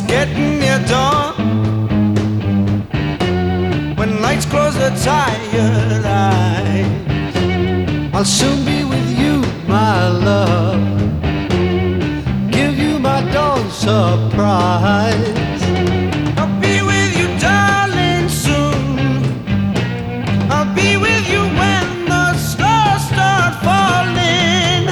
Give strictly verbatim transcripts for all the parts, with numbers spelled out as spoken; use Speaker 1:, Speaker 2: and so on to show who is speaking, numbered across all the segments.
Speaker 1: getting near dawn. When lights close their tired eyes, I'll soon be with you, my love. Give you my dawn surprise. I'll be with you, darling, soon. I'll be with you when the stars start falling.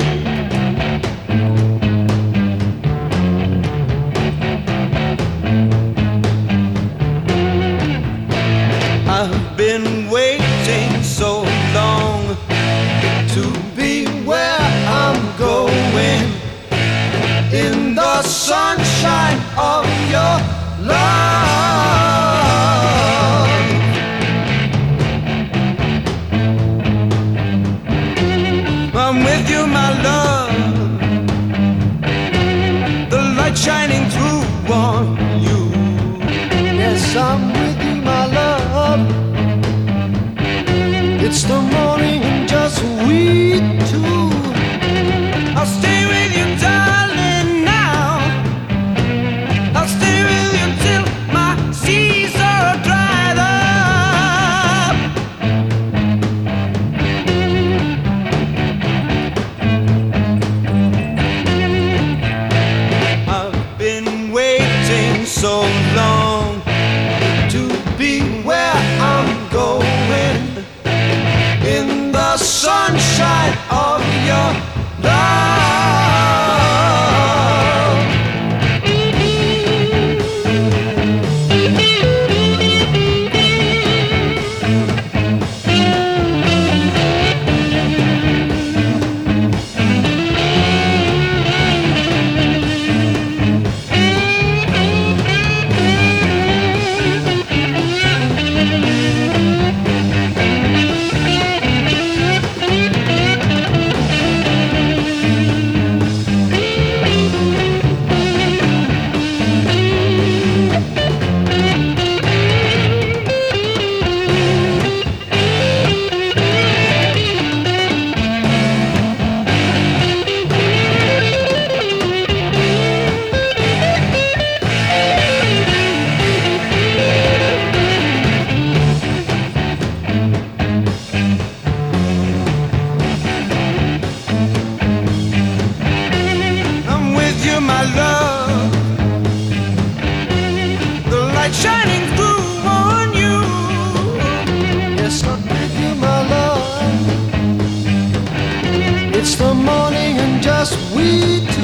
Speaker 1: I've been waiting so long to be where I'm going, in the sunshine of your love. I'm with you, my love, the light shining through on you. Yes, I'm with you, my love. It's the morning and just we two. I'll stay with you, darling, now. I'll stay with you till my seas are dried up. I've been waiting so long to be where I'm going, in the sunshine of your love. My love, the light shining through on you. Yes, I'm with you, my love. It's the morning and just we